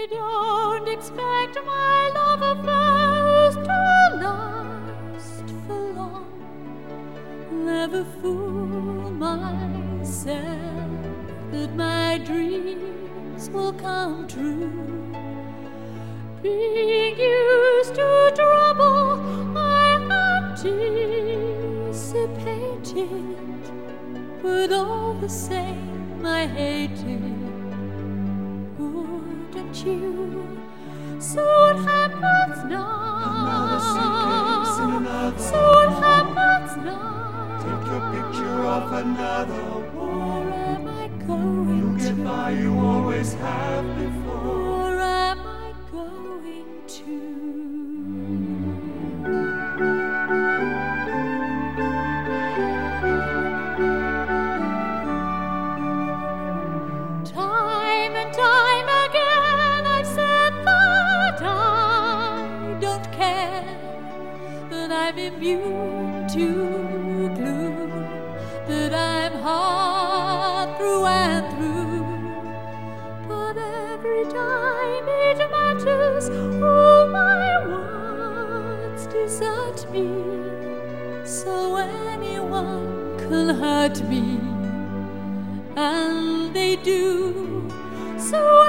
Don't expect my love affairs to last for long. Never fool myself that my dreams will come true. Being used to trouble, I anticipated, but all the same I hated. Wouldn't you? So what happens now? Another suitcase in another So what happens now? Take your picture of another wall. Where am I going You'll to? get by, you always have before. Where am I going to? Time and time again I've said that I don't care, that I'm immune to gloom, that I'm hard through and through. But every time it matters, all my words desert me. So anyone can hurt me, and they do. So